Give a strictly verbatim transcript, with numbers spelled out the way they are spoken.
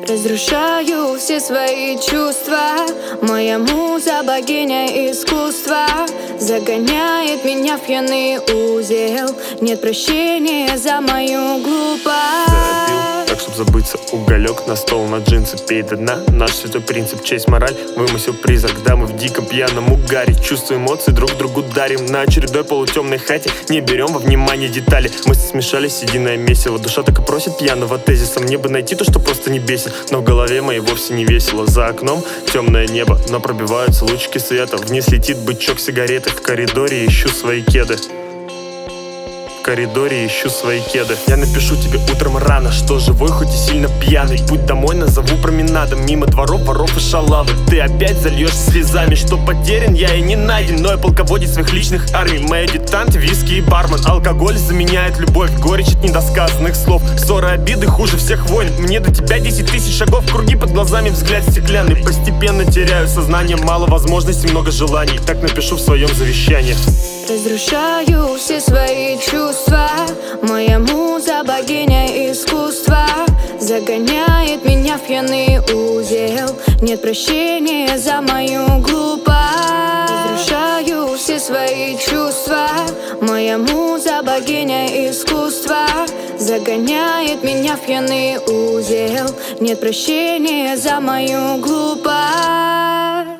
Разрушаю все свои чувства. Моя муза, богиня искусства, загоняет меня в пьяный узел. Нет прощения за мою глупость. Так, чтоб забыться, уголек на стол, на джинсы пей до дна. Наш святой принцип, честь, мораль, вымысел, призрак. Да, мы в диком пьяном угаре, чувства, эмоции друг другу дарим. На очередной полутемной хате не берем во внимание детали. Мы смешались, единое месиво. Душа так и просит пьяного тезиса. Мне бы найти то, что просто не бесит, но в голове моей вовсе не весело. За окном темное небо, но пробиваются лучики света. Вниз летит бычок сигареты. В коридоре ищу свои кеды. В коридоре ищу свои кеды. Я напишу тебе утром рано, что живой, хоть и сильно пьяный. Путь домой назову променадом, мимо дворов, воров и шалавы. Ты опять зальешь слезами, что потерян я и не найден. Но я полководец своих личных армий. Мои адъютанты, виски и бармен. Алкоголь заменяет любовь, горечь от недосказанных слов. Ссоры, обиды хуже всех войн. Мне до тебя десять тысяч шагов, круги под глазами, взгляд стеклянный. Постепенно теряю сознание, мало возможностей, много желаний. Так напишу в своем завещании. Разрушаю все свои чувства. Моя муза, богиня искусства, загоняет меня в пьяный узел. Нет прощения за мою глупость. Разрушаю все свои чувства. Моя муза, богиня искусства, загоняет меня в пьяный узел. Нет прощения за мою глупость.